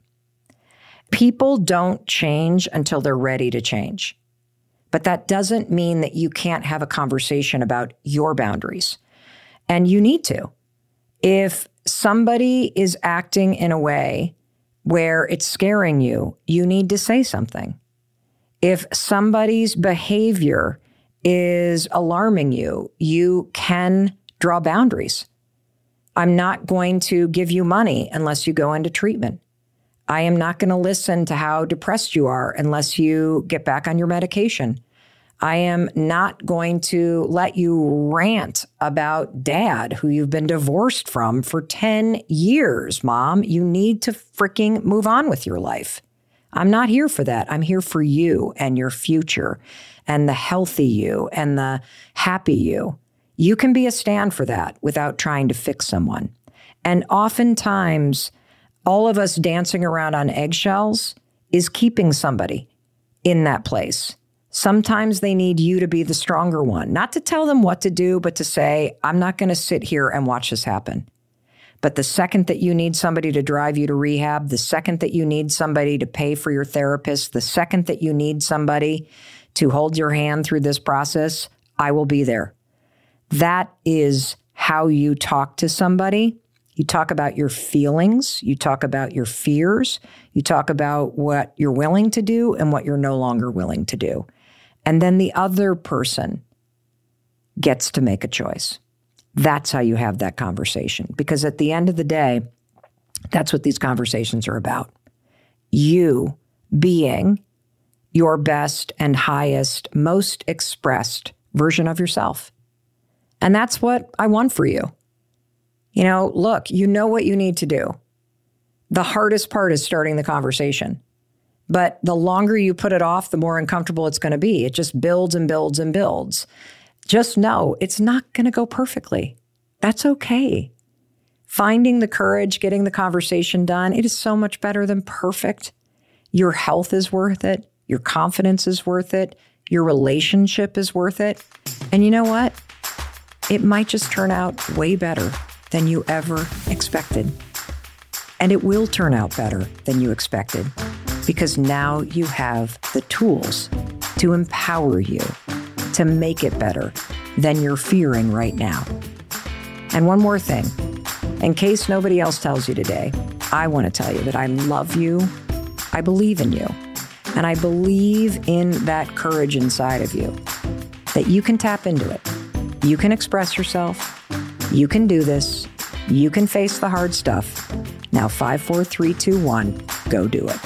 People don't change until they're ready to change. But that doesn't mean that you can't have a conversation about your boundaries. And you need to. If somebody is acting in a way where it's scaring you, you need to say something. If somebody's behavior is alarming you, you can draw boundaries. I'm not going to give you money unless you go into treatment. I am not going to listen to how depressed you are unless you get back on your medication. I am not going to let you rant about dad who you've been divorced from for 10 years, Mom. You need to freaking move on with your life. I'm not here for that. I'm here for you and your future and the healthy you and the happy you. You can be a stand for that without trying to fix someone. And oftentimes, all of us dancing around on eggshells is keeping somebody in that place. Sometimes they need you to be the stronger one, not to tell them what to do, but to say, I'm not going to sit here and watch this happen. But the second that you need somebody to drive you to rehab, the second that you need somebody to pay for your therapist, the second that you need somebody to hold your hand through this process, I will be there. That is how you talk to somebody. You talk about your feelings, you talk about your fears, you talk about what you're willing to do and what you're no longer willing to do. And then the other person gets to make a choice. That's how you have that conversation. Because at the end of the day, that's what these conversations are about. You being your best and highest, most expressed version of yourself. And that's what I want for you. You know, look, you know what you need to do. The hardest part is starting the conversation. But the longer you put it off, the more uncomfortable it's going to be. It just builds and builds and builds. Just know it's not going to go perfectly. That's okay. Finding the courage, getting the conversation done, it is so much better than perfect. Your health is worth it. Your confidence is worth it. Your relationship is worth it. And you know what? It might just turn out way better than you ever expected. And it will turn out better than you expected because now you have the tools to empower you to make it better than you're fearing right now. And one more thing, in case nobody else tells you today, I want to tell you that I love you, I believe in you, and I believe in that courage inside of you, that you can tap into it. You can express yourself. You can do this. You can face the hard stuff. Now 5, 4, 3, 2, 1, go do it.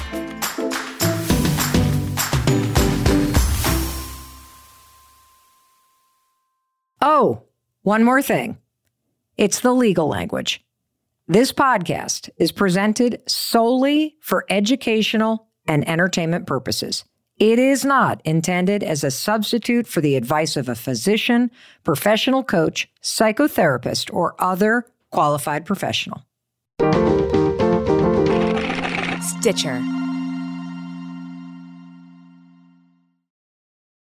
Oh, one more thing. It's the legal language. This podcast is presented solely for educational and entertainment purposes. It is not intended as a substitute for the advice of a physician, professional coach, psychotherapist, or other qualified professional. Stitcher.